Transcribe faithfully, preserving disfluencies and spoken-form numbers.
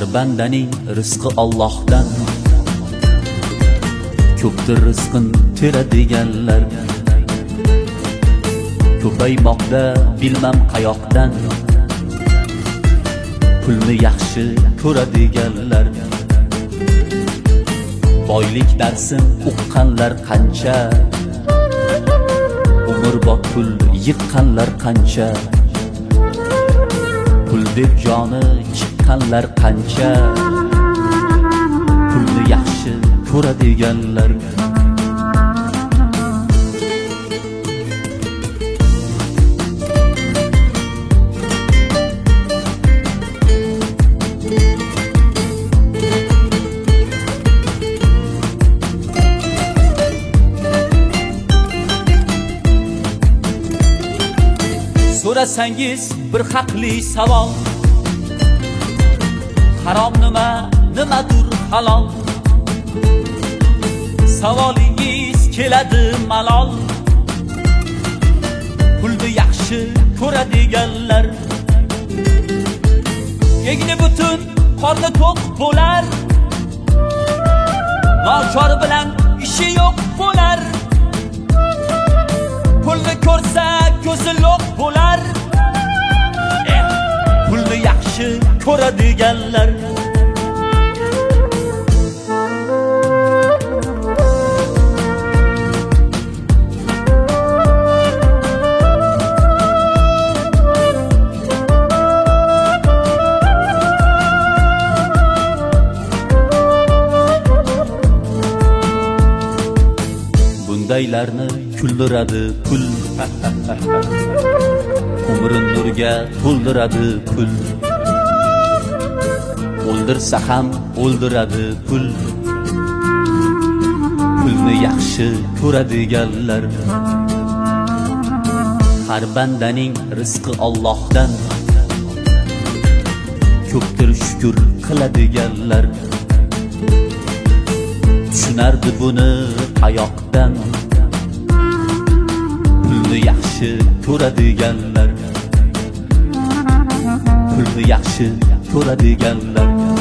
Har bandaning rizqi Allohdan, ko'pdir rizqin teradiganlar. Ko'paymoqda bilmam qayoqdan, pulni yaxshi ko'radiganlar. Boylik darsin uqqanlar qancha, umrbod pul yiqqanlar qancha. Pul deb joni chiqqanlar qancha, pulni yaxshi ko'radiganlar. So'rasangiz bir haqli savol, harom nima, nimadir halol. Savolingiz keladi malol, pulni yaxshi ko'radiganlar. Egni butun, qorni to'q bo'lar, nochor bilan ishi yo'q bo'lar. Pulni ko'rsa ko'zi lo'q bo'lar, eh, pulni yaxshi ko'radiganlar. Bundaylarni kuldiradi pul, umrin nurga to'ldiradi pul. O'ldirsa ham o'ldiradi pul, pulni yaxshi ko'radiganlar. Har bandaning rizqi Allohdan, ko'pdir shukr qiladiganlar. Tushunardi buni qayoqdan, pulni yaxshi ko'radiganlar. Pulni yaxshi ko'radiganlar.